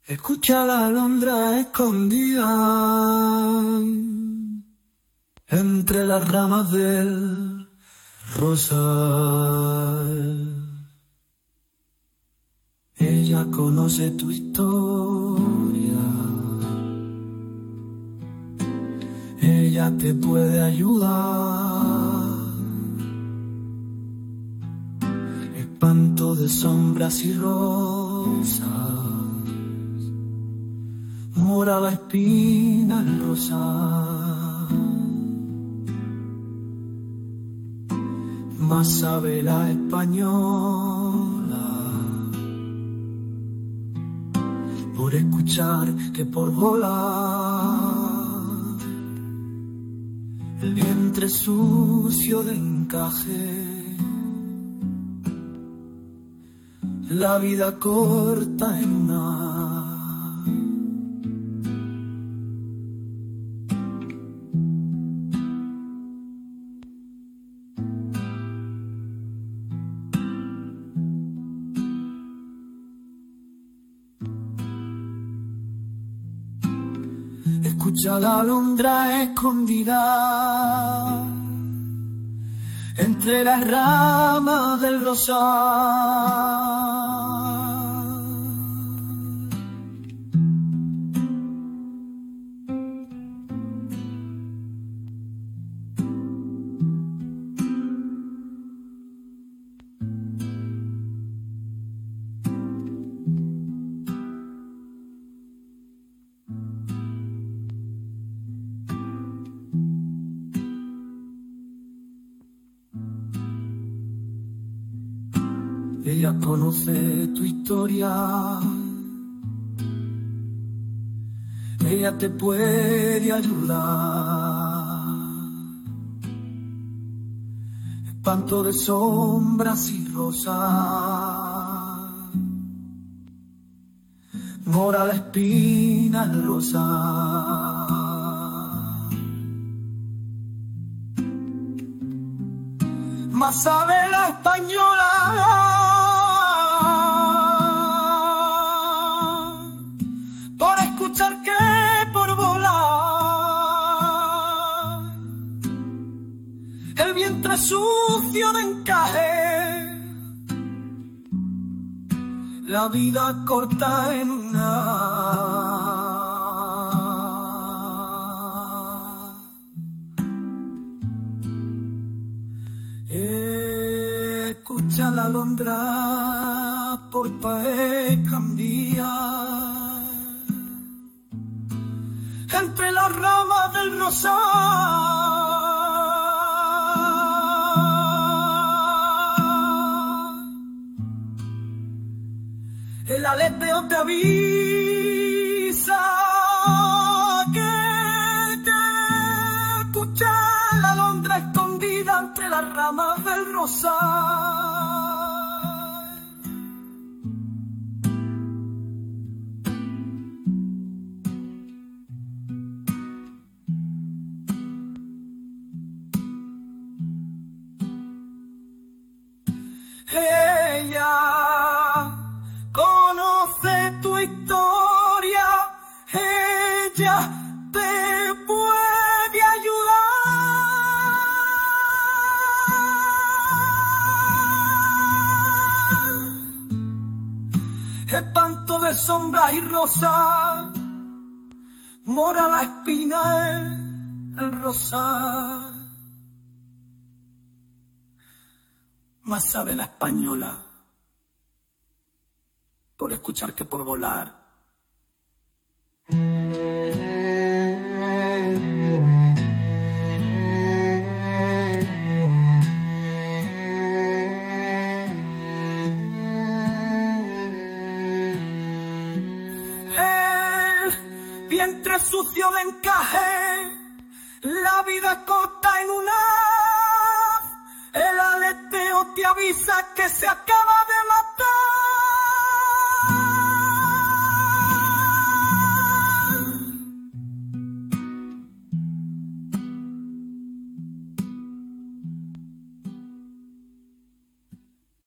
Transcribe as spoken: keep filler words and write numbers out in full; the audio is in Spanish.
Escucha la alondra escondida entre las ramas del rosal. Ella conoce tu historia, ella te puede ayudar. Espanto de sombras y rosas, mora la espina el rosal, más sabe la española por escuchar que por volar. El vientre sucio de encaje, la vida corta en una. Escucha la alondra escondida entre las ramas del rosal. Ella conoce tu historia, ella te puede ayudar. Espanto de sombras y rosas, mora la espina el rosal. Más sabe la española que por volar. El vientre sucio de encaje, la vida corta en una. Escucha la alondra por pae cambiar entre las ramas del rosal. El aleteo te avisa que te escucha la alondra escondida entre las ramas del rosal. Ella conoce tu historia, ella te puede ayudar. Espanto de sombras y rosas, mora la espina el, el rosal. Más sabe la española por escuchar que por volar. El vientre sucio de encaje, la vida corta en una. El aleteo te avisa que se acaba